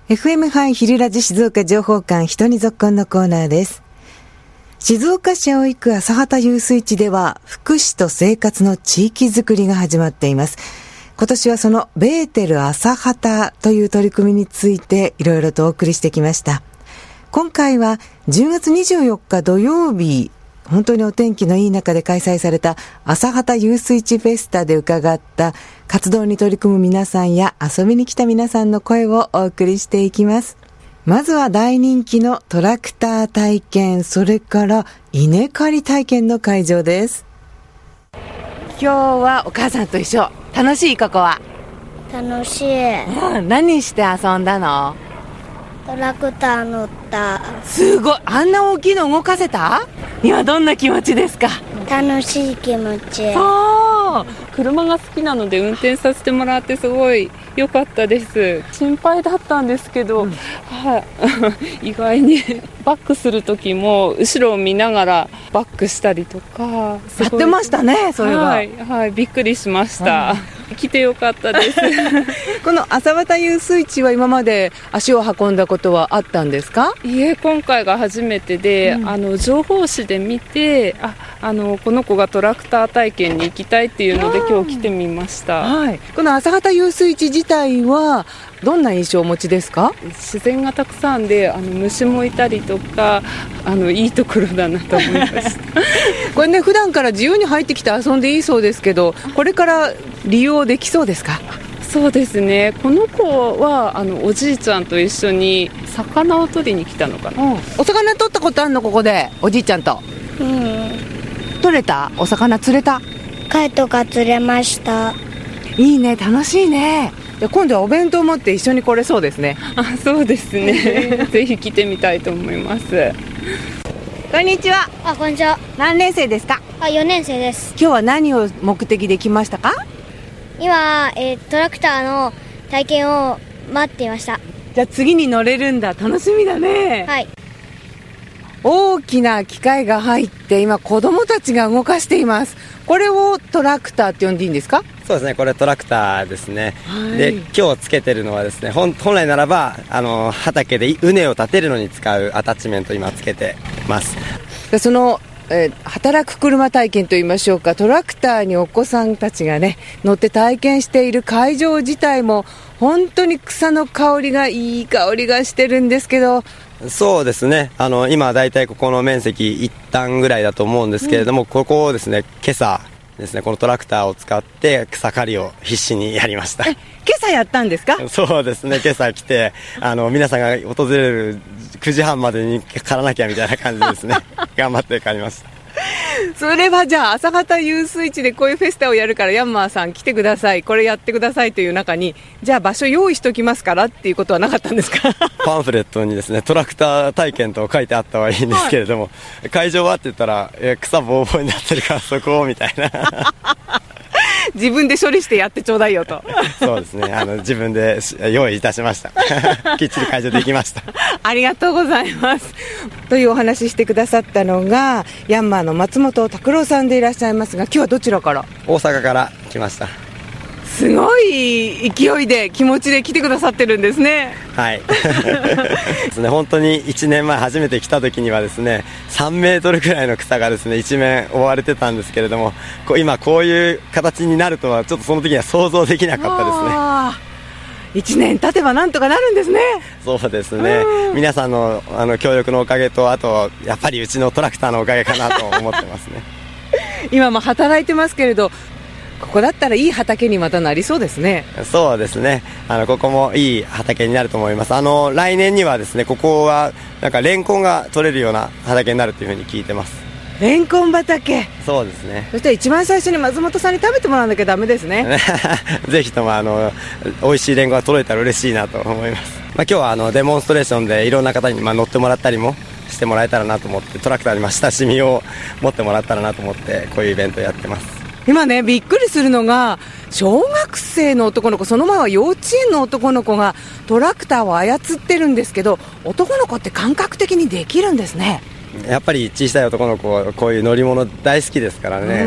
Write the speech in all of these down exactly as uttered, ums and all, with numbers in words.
エフエム ハイ昼ラジ静岡情報館人にぞっこんのコーナーです。静岡市葵区朝畑遊水地では福祉と生活の地域づくりが始まっています。今年はそのベーテル朝畑という取り組みについていろいろとお送りしてきました。今回はじゅうがつにじゅうよっか土曜日、本当にお天気のいい中で開催された朝畑遊水地フェスタで伺った活動に取り組む皆さんや遊びに来た皆さんの声をお送りしていきます。まずは大人気のトラクター体験、それから稲刈り体験の会場です。今日はお母さんと一緒。楽しい？ここは楽しい、 うん、何して遊んだの？ トラクター乗った。 すごい、あんな大きいの動かせた？今どんな気持ちですか？ 楽しい気持ち。 あ車が好きなので運転させてもらってすごい良かったです。心配だったんですけど、うんはい、意外にバックする時も後ろを見ながらバックしたりとかやってましたね。それは、 はいはい、びっくりしました、うん、来てよかったですこの朝畑遊水地は今まで足を運んだことはあったんですか？ いえ、今回が初めてで、うん、あの情報誌で見てああのこの子がトラクター体験に行きたいっていうので今日来てみました、 はい、この朝畑遊水地自体はどんな印象をお持ちですか？ 自然がたくさんであの虫もいたりとかあのいいところだなと思いましたこれね、普段から自由に入ってきて遊んでいいそうですけど、これから利用できそうですか？ そうですね、この子はあのおじいちゃんと一緒に魚を取りに来たのかな、うん、 お魚取ったことあるの？ここでおじいちゃんと、 うん、 取れた？お魚釣れた？ 貝とか釣れました。 いいね、楽しいね。で今度はお弁当持って一緒に来れそうですね。 あ、そうですねぜひ来てみたいと思います。 こんにちは。 あ、こんにちは。 何年生ですか？ あ、よねんせいです。 今日は何を目的で来ましたか？ 今、えー、トラクターの体験を待っていました。 じゃあ次に乗れるんだ。楽しみだね。 はい。 大きな機械が入って今子供たちが動かしています。これをトラクターって呼んでいいんですか？ そうですね、これトラクターですね、はい、で今日つけてるのはですね、本, 本来ならばあの畑で畝を立てるのに使うアタッチメントを今つけてます。 でその、えー、働く車体験といいましょうか、トラクターにお子さんたちがね乗って体験している会場自体も本当に草の香りがいい香りがしてるんですけど。 そうですね、あの今だいたいここの面積いち単ぐらいだと思うんですけれども、うん、ここをですね今朝ですねこのトラクターを使って草刈りを必死にやりました。 え、今朝やったんですか？ そうですね、今朝来てあの皆さんが訪れるくじはんまでに刈らなきゃみたいな感じですね頑張って刈りました。 それはじゃあ朝畑遊水地でこういうフェスタをやるからヤンマーさん来てください、これやってくださいという中にじゃあ場所用意しときますからっていうことはなかったんですか？ パンフレットにですねトラクター体験と書いてあったはいいんですけれども、はい、会場はって言ったらえ草ぼうぼうになってるからそこをみたいな自分で処理してやってちょうだいよとそうですね、あの自分で用意いたしましたきっちり会場できましたありがとうございますというお話ししてくださったのがヤンマーの松本拓郎さんでいらっしゃいますが、今日はどちらから？ 大阪から来ました。 すごい勢いで気持ちで来てくださってるんですね。 はいですね、本当にいちねんまえ初めて来た時にはですねさんメートルくらいの草がですね一面覆われてたんですけれども、こう今こういう形になるとはちょっとその時には想像できなかったですね。 あいちねん経てばなんとかなるんですね。 そうですね、皆さん の, あの協力のおかげと、あとやっぱりうちのトラクターのおかげかなと思ってますね今も働いてますけれど、ここだったらいい畑にまたなりそうですね。 そうですね、あのここもいい畑になると思います。あの来年にはですねここはなんかレンコンが取れるような畑になるというふうに聞いてます。 レンコン畑。そうですね。 そしたら一番最初に松本さんに食べてもらわなきゃダメですねぜひともあの美味しいレンコンが届いたら嬉しいなと思います。まあ、今日はあのデモンストレーションでいろんな方にまあ乗ってもらったりもしてもらえたらなと思って、トラクターにまあ親しみを持ってもらったらなと思ってこういうイベントをやってます。 今ねびっくりするのが小学生の男の子、その前は幼稚園の男の子がトラクターを操ってるんですけど、男の子って感覚的にできるんですね。 やっぱり小さい男の子はこういう乗り物大好きですからね。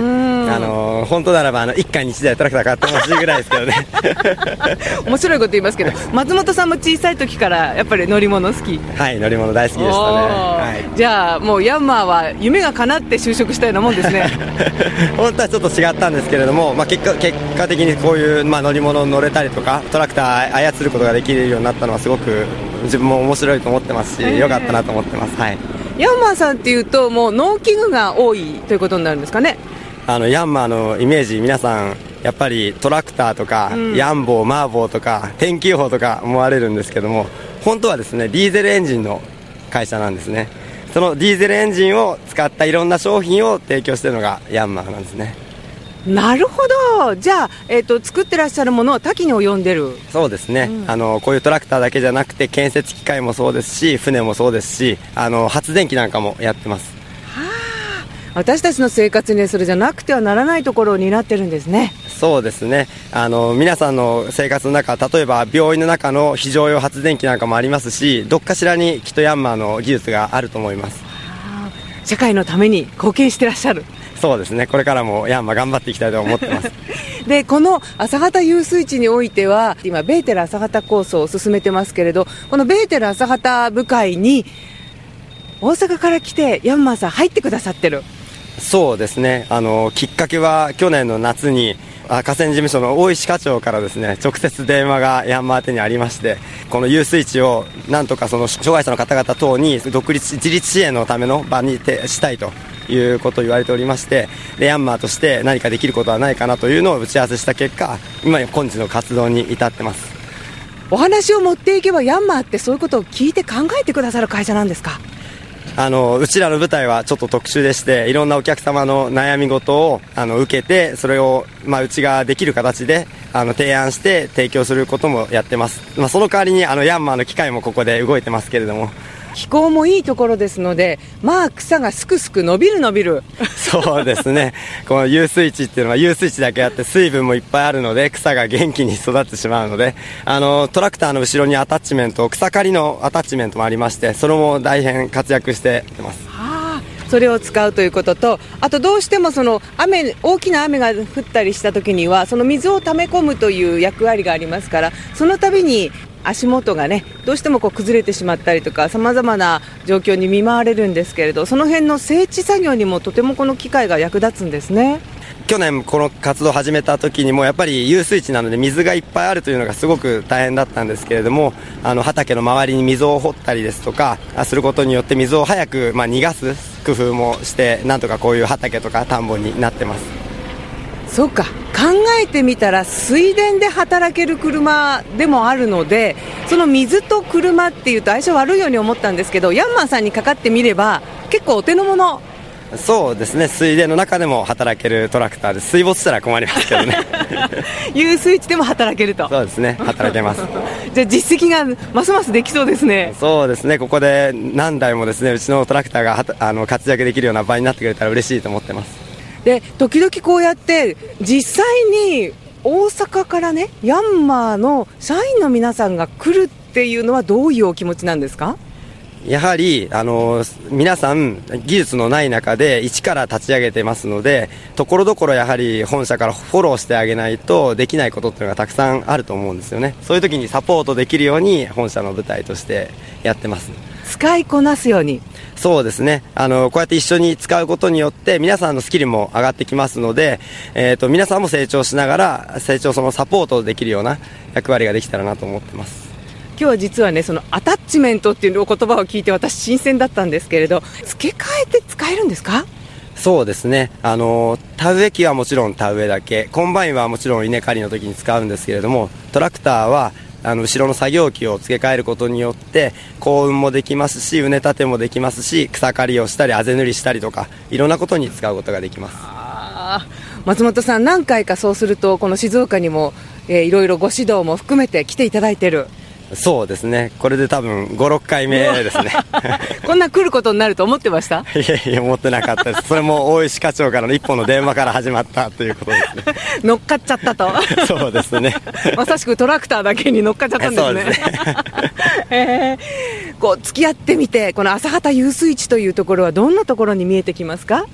あの本当ならばあの一家に一台トラクター買ってほしいぐらいですけどね面白いこと言いますけど、松本さんも小さい時からやっぱり乗り物好き？ はい、乗り物大好きでしたね、はい、 じゃあもうヤンマーは夢が叶って就職したようなもんですね本当はちょっと違ったんですけれども、まあ、結果、結果的にこういう、まあ、乗り物に乗れたりとかトラクター操ることができるようになったのはすごく自分も面白いと思ってますし、良かったなと思ってます、はい、 ヤンマーさんっていうともう農機具が多いということになるんですかね？ あのヤンマーのイメージ、皆さんやっぱりトラクターとか、うん、ヤンボー、マーボーとか天気予報とか思われるんですけども、本当はですねディーゼルエンジンの会社なんですね。そのディーゼルエンジンを使ったいろんな商品を提供しているのがヤンマーなんですね。 なるほど。じゃあ、えーと、作ってらっしゃるものは多岐に及んでる。 そうですね、うん、あのこういうトラクターだけじゃなくて建設機械もそうですし船もそうですし、あの発電機なんかもやってます。 はあ、私たちの生活にそれじゃなくてはならないところを担ってるんですね。 そうですね、あの皆さんの生活の中、例えば病院の中の非常用発電機なんかもありますし、どっかしらにきっとヤンマーの技術があると思います。 はあ、社会のために貢献してらっしゃる。 そうですね、これからもヤンマー頑張っていきたいと思ってますでこの朝畑遊水地においては今ベーテル朝畑構想を進めてますけれど、このベーテル朝畑部会に大阪から来てヤンマーさん入ってくださってる。 そうですね、あのきっかけは去年の夏に河川事務所の大石課長からですね直接電話がヤンマー宛てにありまして、この遊水地をなんとかその障害者の方々等に独立自立支援のための場にしたいということを言われておりまして、でヤンマーとして何かできることはないかなというのを打ち合わせした結果、今今日の活動に至ってます。 お話を持っていけばヤンマーってそういうことを聞いて考えてくださる会社なんですか？ あのうちらの舞台はちょっと特殊でして、いろんなお客様の悩み事をあの受けて、それを、まあ、うちができる形であの提案して提供することもやってます。まあ、その代わりにあのヤンマーの機械もここで動いてますけれども、 気候もいいところですので、まあ草がすくすく伸びる伸びるそうですね、この遊水地っていうのは遊水地だけあって水分もいっぱいあるので草が元気に育ってしまうので、あのトラクターの後ろにアタッチメント、草刈りのアタッチメントもありまして、それも大変活躍しています。 はあ、それを使うということと、あとどうしてもその雨大きな雨が降ったりした時にはその水を溜め込むという役割がありますから、その度に足元がねどうしてもこう崩れてしまったりとか、さまざまな状況に見舞われるんですけれど、その辺の整地作業にもとてもこの機械が役立つんですね。 去年この活動を始めた時にもやっぱり遊水地なので水がいっぱいあるというのがすごく大変だったんですけれども、あの畑の周りに溝を掘ったりですとかすることによって水を早く、まあ、逃がす工夫もして、なんとかこういう畑とか田んぼになってます。 そうか、考えてみたら水田で働ける車でもあるので、その水と車っていうと相性悪いように思ったんですけど、ヤンマーさんにかかってみれば結構お手の物。 そうですね、水田の中でも働けるトラクターで、水没したら困りますけどね遊水地でも働けると。 そうですね、働けますじゃあ実績がますますできそうですね。 そうですね、ここで何台もですねうちのトラクターがはあの活躍できるような場になってくれたら嬉しいと思ってます。 で時々こうやって実際に大阪からねヤンマーの社員の皆さんが来るっていうのはどういうお気持ちなんですか？ やはりあの皆さん技術のない中で一から立ち上げてますので、ところどころやはり本社からフォローしてあげないとできないことっていうのがたくさんあると思うんですよね。そういう時にサポートできるように本社の舞台としてやってます。 使いこなすように。 そうですね、あのこうやって一緒に使うことによって皆さんのスキルも上がってきますので、えーと、皆さんも成長しながら成長そのサポートできるような役割ができたらなと思ってます。 今日は実はねそのアタッチメントっていうお言葉を聞いて私新鮮だったんですけれど、付け替えて使えるんですか？ そうですね、あの田植え機はもちろん田植えだけ、コンバインはもちろん稲刈りの時に使うんですけれども、トラクターはあの後ろの作業機を付け替えることによって耕運もできますし、畝立てもできますし、草刈りをしたりあぜ塗りしたりとかいろんなことに使うことができます。 あ、松本さん何回かそうするとこの静岡にも、えー、いろいろご指導も含めて来ていただいてる。 そうですね、これで多分ご、ろっかいめですねこんな来ることになると思ってました？ いやいや思ってなかったです。それも大石課長からの一本の電話から始まったということですね乗っかっちゃったとそうですねまさしくトラクターだけに乗っかっちゃったんですね。そうですねえー、こう付き合ってみてこの朝畑遊水地というところはどんなところに見えてきますか？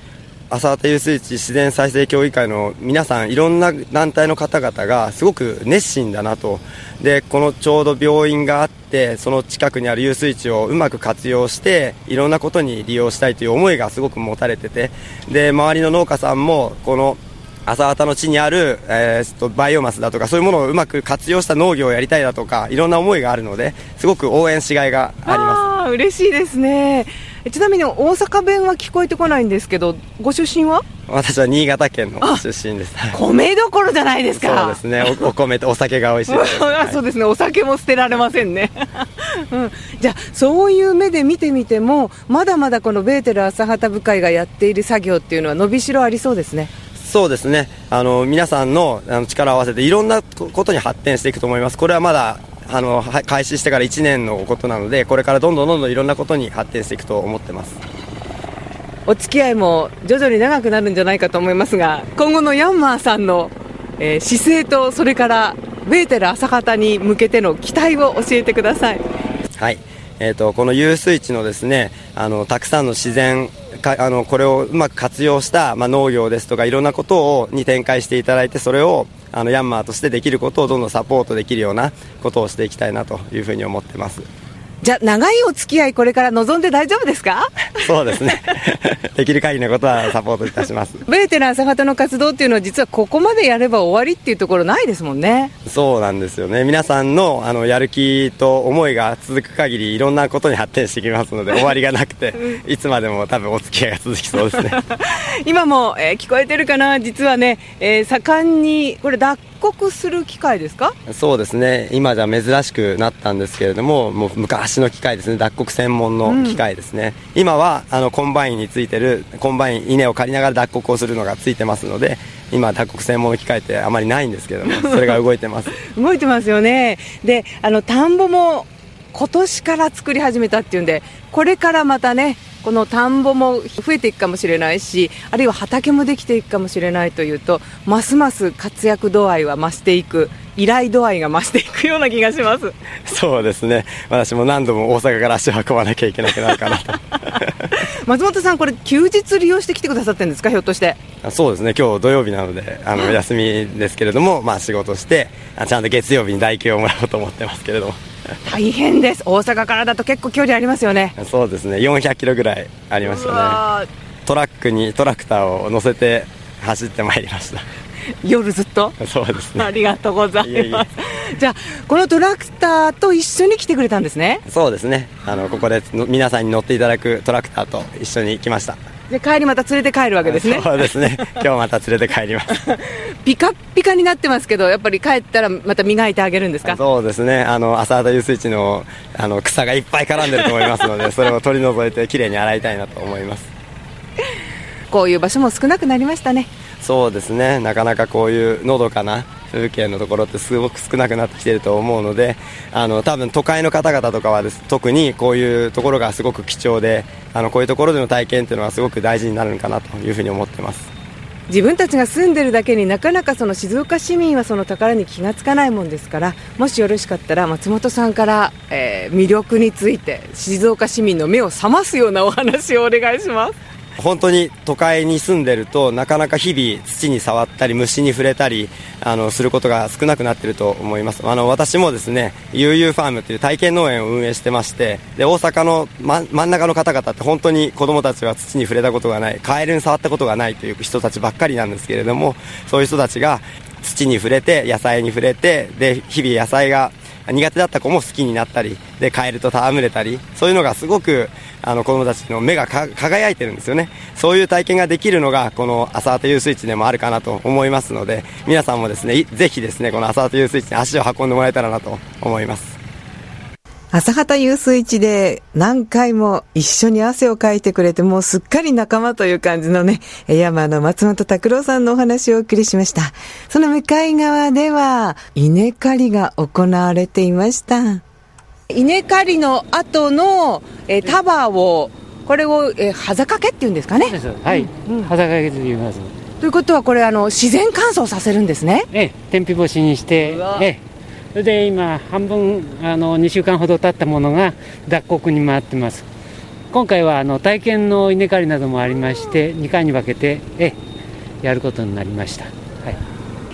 浅畑遊水地自然再生協議会の皆さん、いろんな団体の方々がすごく熱心だなと。でこのちょうど病院があって、その近くにある遊水地をうまく活用していろんなことに利用したいという思いがすごく持たれてて、で周りの農家さんもこの浅畑の地にある、えー、とバイオマスだとかそういうものをうまく活用した農業をやりたいだとか、いろんな思いがあるので、すごく応援しがいがあります。 あー、嬉しいですね。ちなみに大阪弁は聞こえてこないんですけど、ご出身は？ 私は新潟県の出身です。 米どころじゃないですか。 そうですね、 お, お米とお酒が美味しいです、 はい、そうですね、お酒も捨てられませんね、うん、じゃあそういう目で見てみても、まだまだこのベーテル浅畑部会がやっている作業っていうのは伸びしろありそうですね。 そうですね、あの皆さん の, あの力を合わせていろんなことに発展していくと思います。これはまだあの開始してからいちねんのことなので、これからどんどんどんどんいろんなことに発展していくと思ってます。 お付き合いも徐々に長くなるんじゃないかと思いますが、今後のヤンマーさんの、えー、姿勢と、それからベーテル浅畑に向けての期待を教えてください。 はい、えー、とこの遊水地のですね、あのたくさんの自然か、あのこれをうまく活用した、まあ、農業ですとかいろんなことをに展開していただいて、それをあのヤンマーとしてできることをどんどんサポートできるようなことをしていきたいなというふうに思ってます。 じゃあ長いお付き合い、これから望んで大丈夫ですか？ そうですねできる限りのことはサポートいたします。 ベーテル浅畑の活動っていうのは、実はここまでやれば終わりっていうところないですもんね。 そうなんですよね。皆さん の, あのやる気と思いが続く限りいろんなことに発展してきますので、終わりがなくていつまでも多分お付き合いが続きそうですね今も、えー、聞こえてるかな、実はね、えー、盛んにこれ脱穀する機械ですか？ そうですね、今じゃ珍しくなったんですけれども、もう昔の機械ですね、脱穀専門の機械ですね、うん、今はあのコンバインについてるコンバイン稲を借りながら脱穀をするのがついてますので、今脱穀専門の機械ってあまりないんですけども、それが動いてます動いてますよね。で、あの田んぼも今年から作り始めたっていうんで、これからまたね、この田んぼも増えていくかもしれないし、あるいは畑もできていくかもしれないというと、ますます活躍度合いは増していく、依頼度合いが増していくような気がします。 そうですね、私も何度も大阪から足を運ばなきゃいけなくなるかなと松本さん、これ休日利用してきてくださってるんですか、ひょっとして？ そうですね、今日土曜日なのであの休みですけれども、まあ、仕事してちゃんと月曜日に代休をもらおうと思ってますけれども大変です。大阪からだと結構距離ありますよね。 そうですね、よんひゃくキロぐらいありましたね。トラックにトラクターを乗せて走ってまいりました夜ずっと？ そうですね、 ありがとうございます。いえいえじゃあこのトラクターと一緒に来てくれたんですね。 そうですね、あのここで皆さんに乗っていただくトラクターと一緒に来ました。 で帰りまた連れて帰るわけですね。 そうですね、今日また連れて帰りますピカッピカになってますけど、やっぱり帰ったらまた磨いてあげるんですか？ そうですね、あの浅畑遊水地 の, あの草がいっぱい絡んでると思いますのでそれを取り除いてきれいに洗いたいなと思いますこういう場所も少なくなりましたね。 そうですね、なかなかこういうのどかな風景のところってすごく少なくなってきていると思うので、あの多分都会の方々とかはです、特にこういうところがすごく貴重で、あのこういうところでの体験っていうのはすごく大事になるのかなというふうに思ってます。 自分たちが住んでるだけになかなかその静岡市民はその宝に気がつかないもんですから、もしよろしかったら松本さんから、えー、魅力について静岡市民の目を覚ますようなお話をお願いします。 本当に都会に住んでるとなかなか日々土に触ったり虫に触れたりあのすることが少なくなっていると思います。あの私もですね、悠々ファームという体験農園を運営してまして、で大阪の、ま、真ん中の方々って本当に子供たちは土に触れたことがない、カエルに触ったことがないという人たちばっかりなんですけれども、そういう人たちが土に触れて野菜に触れて、で日々野菜が苦手だった子も好きになったりで、カエルと戯れたり、そういうのがすごくあの子供たちの目がか輝いてるんですよね。そういう体験ができるのがこの浅畑遊水地でもあるかなと思いますので、皆さんもですね、ぜひですね、この浅畑遊水地に足を運んでもらえたらなと思います。 浅畑遊水地で何回も一緒に汗をかいてくれて、もうすっかり仲間という感じのね、山の松本拓郎さんのお話をお送りしました。その向かい側では稲刈りが行われていました。稲刈りの後の、えー、束をこれを、えー、はざかけっていうんですかね。 そうです、はい、うん、はざかけと言います。 ということはこれあの自然乾燥させるんですね。 ええ、天日干しにして、ええ、それで今半分あのにしゅうかんほど経ったものが脱穀に回ってます。 今回はあの体験の稲刈りなどもありましてにかいに分けてえやることになりました。はい、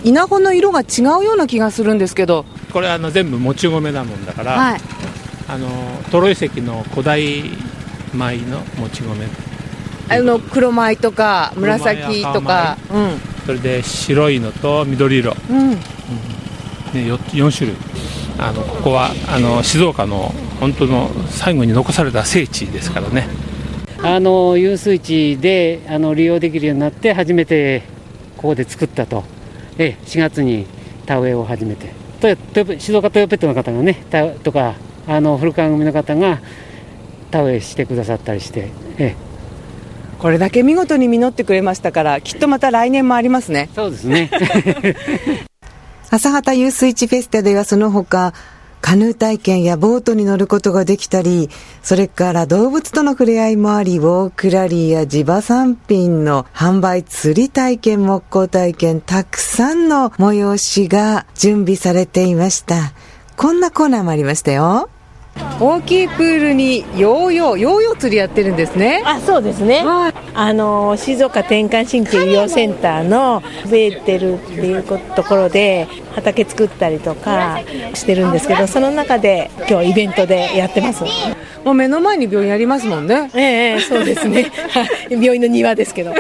稲穂の色が違うような気がするんですけど、 これあの全部もち米なもんだから、 はい、 あのトロイ石の古代米のもち米、 あの黒米とか紫とか、うん、 それで白いのと緑色、うんうんね、よん種類。あのここはあの静岡の本当の最後に残された聖地ですからね。 あの遊水地であの利用できるようになって初めてここで作ったと。えしがつに田植えを始めて、静岡トヨペットの方がねたとかあの古川組の方が田植えしてくださったりして、えこれだけ見事に実ってくれましたから、きっとまた来年もありますね。 そうですね朝畑遊水地フェスタではその他カヌー体験やボートに乗ることができたり、それから動物との触れ合いもあり、ウォークラリーや地場産品の販売、釣り体験、木工体験、たくさんの催しが準備されていました。こんなコーナーもありましたよ。大きいプールにヨーヨーヨーヨー釣りやってるんですね。 あ、そうですね、はい、あの静岡転換神経医療センターのベーテルっていうところで畑作ったりとかしてるんですけど、その中で今日イベントでやってます。 もう目の前に病院ありますもんね。 ええ、そうですね病院の庭ですけど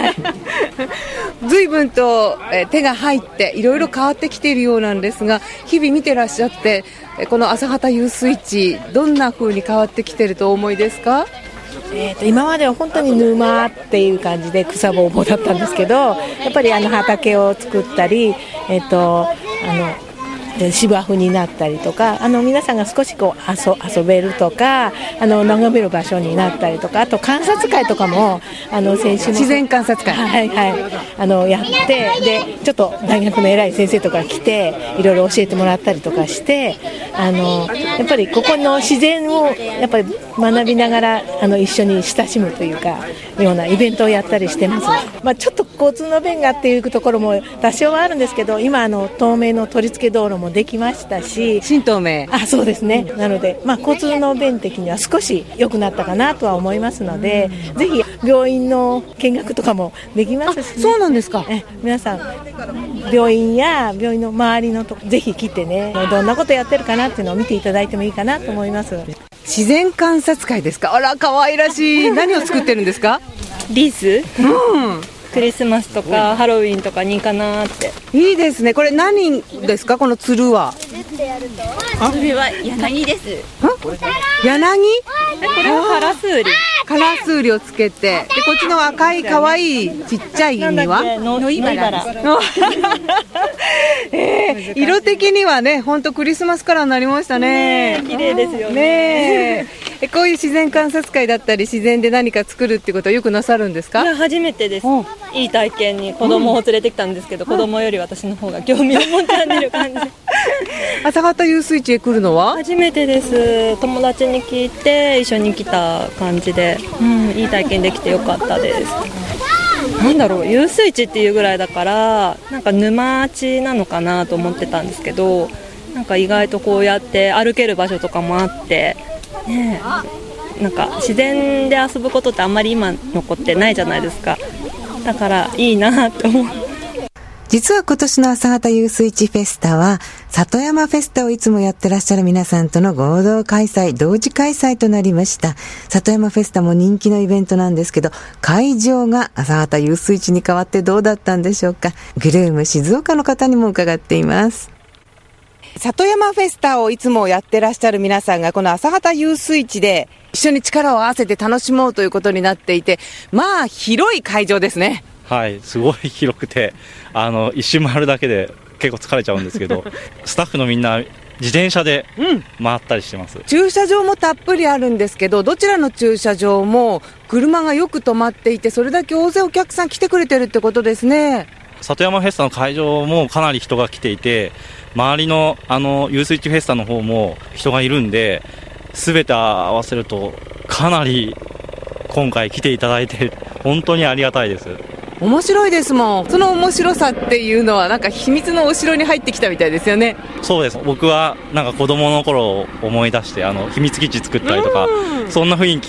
随分と手が入っていろいろ変わってきているようなんですが、日々見てらっしゃってこの朝畑遊水地どんな風に変わってきているとお思いですか？ えー、と今までは本当に沼っていう感じで草ぼうぼうだったんですけど、やっぱりあの畑を作ったり、えー、とあの芝生になったりとか、あの皆さんが少しこう 遊, 遊べるとか、あの眺める場所になったりとか、あと観察会とかもあの先週も自然観察会、 はいはい、あのやって、でちょっと大学の偉い先生とか来ていろいろ教えてもらったりとかして、あのやっぱりここの自然をやっぱり学びながらあの一緒に親しむというかようなイベントをやったりしてます。まあ、ちょっと交通の便がっていうところも多少はあるんですけど、今あの透明の取り付け道路もできましたし、 新東名、 あ、そうですね、なので、まあ、交通の便的には少し良くなったかなとは思いますので、ぜひ病院の見学とかもできますし、ね、 そうなんですか。 え皆さん病院や病院の周りのとこぜひ来てね、どんなことやってるかなっていうのを見ていただいてもいいかなと思います。 自然観察会ですか？あら可愛らしい。何を作ってるんですか？ リース、 うん、 クリスマスとかハロウィンとかにいいかなって。 いいですね。これ何ですか？このつるは。 それは柳です。 柳？ これはカラスウリ。 カラスウリをつけて、でこっちの赤い可愛いちっちゃい実はノイバラ。 えー、色的にはね、本当クリスマスカラーになりましたね。 綺麗ですよね。ねえこういう自然観察会だったり自然で何か作るってことはよくなさるんですか？ いや初めてです。いい体験に子供を連れてきたんですけど、うん、子供より私の方が興味を持っている感じ。 朝畑遊水地へ来るのは初めてです。友達に聞いて一緒に来た感じで、うん、いい体験できてよかったです。なんだろう、遊水地っていうぐらいだからなんか沼地なのかなと思ってたんですけど、なんか意外とこうやって歩ける場所とかもあって、ね、なんか自然で遊ぶことってあんまり今の子ってないじゃないですか。だからいいなと思う。 実は今年の朝畑遊水地フェスタは里山フェスタをいつもやってらっしゃる皆さんとの合同開催、同時開催となりました。里山フェスタも人気のイベントなんですけど、会場が朝畑遊水地に変わってどうだったんでしょうか。グルーム静岡の方にも伺っています。里山フェスタをいつもやってらっしゃる皆さんがこの朝畑遊水地で一緒に力を合わせて楽しもうということになっていて、まあ広い会場ですね。 はい、すごい広くて、あの一周回るだけで結構疲れちゃうんですけどスタッフのみんな自転車で回ったりしてます、うん、 駐車場もたっぷりあるんですけど、どちらの駐車場も車がよく止まっていて、それだけ大勢お客さん来てくれてるってことですね。 里山フェスタの会場もかなり人が来ていて、周りのあの遊水地フェスタの方も人がいるんで、全て合わせるとかなり今回来ていただいて本当にありがたいです。 面白いですもん。その面白さっていうのはなんか秘密のお城に入ってきたみたいですよね。 そうです。僕はなんか子供の頃を思い出して、あの秘密基地作ったりとか、そんな雰囲気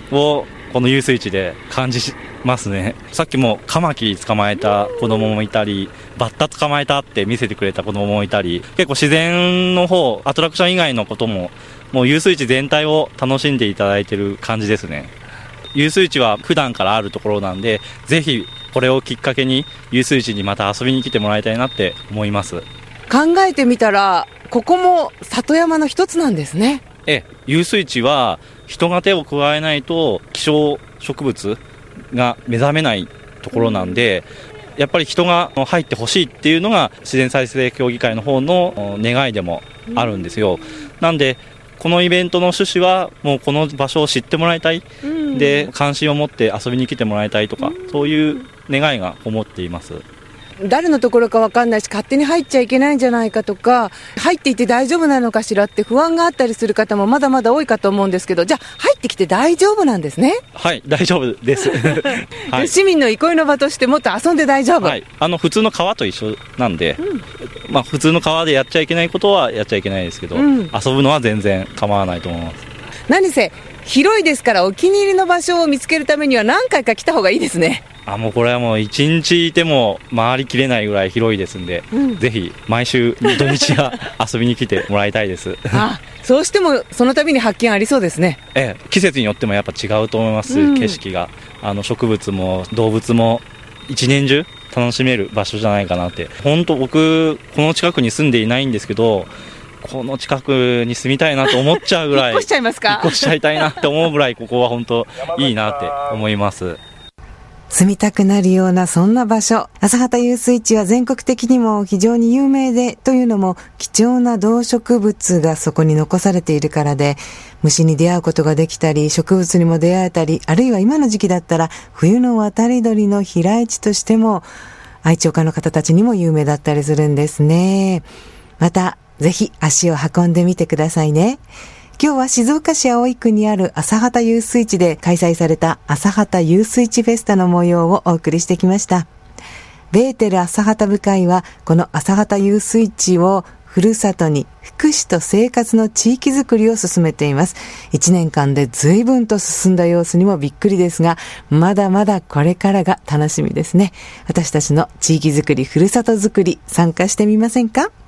をこの遊水地で感じますね。さっきもカマキリ捕まえた子供もいたり、バッタ捕まえたって見せてくれた子供もいたり、結構自然の方、アトラクション以外のことも、もう遊水地全体を楽しんでいただいている感じですね。遊水地は普段からあるところなんで、ぜひこれをきっかけに遊水地にまた遊びに来てもらいたいなって思います。 考えてみたらここも里山の一つなんですね。 え遊水地は人が手を加えないと希少植物が目覚めないところなんで、やっぱり人が入ってほしいっていうのが自然再生協議会の方の願いでもあるんですよ。なんでこのイベントの趣旨はもうこの場所を知ってもらいたい、うん、で関心を持って遊びに来てもらいたいとか、うん、そういう願いがこもっています。 誰のところか分かんないし勝手に入っちゃいけないんじゃないかとか、入っていて大丈夫なのかしらって不安があったりする方もまだまだ多いかと思うんですけど、じゃあ入ってきて大丈夫なんですね。 はい大丈夫です、 はい、市民の憩いの場としてもっと遊んで大丈夫、 はい、あの普通の川と一緒なんで、うんまあ、普通の川でやっちゃいけないことはやっちゃいけないですけど、うん、遊ぶのは全然構わないと思います。 何せ広いですからお気に入りの場所を見つけるためには何回か来た方がいいですね。 あもうこれはもう一日いても回りきれないぐらい広いですんで、うん、ぜひ毎週土日は遊びに来てもらいたいですあそうしてもその度に発見ありそうですね。 ええ、季節によってもやっぱ違うと思います、うん、景色があの植物も動物も一年中楽しめる場所じゃないかなって。本当僕この近くに住んでいないんですけど、この近くに住みたいなと思っちゃうぐらい引っ越しちゃいますか。 引っ越しちゃいたいなって思うぐらいここは本当いいなって思います。 住みたくなるようなそんな場所、浅畑遊水地は全国的にも非常に有名で、というのも貴重な動植物がそこに残されているからで、虫に出会うことができたり、植物にも出会えたり、あるいは今の時期だったら冬の渡り鳥の飛来地としても愛鳥家の方たちにも有名だったりするんですね。またぜひ足を運んでみてくださいね。今日は静岡市葵区にある浅畑遊水地で開催された浅畑遊水地フェスタの模様をお送りしてきました。ベーテル浅畑部会はこの浅畑遊水地をふるさとに福祉と生活の地域づくりを進めています。一年間で随分と進んだ様子にもびっくりですが、まだまだこれからが楽しみですね。私たちの地域づくり、ふるさとづくり参加してみませんか？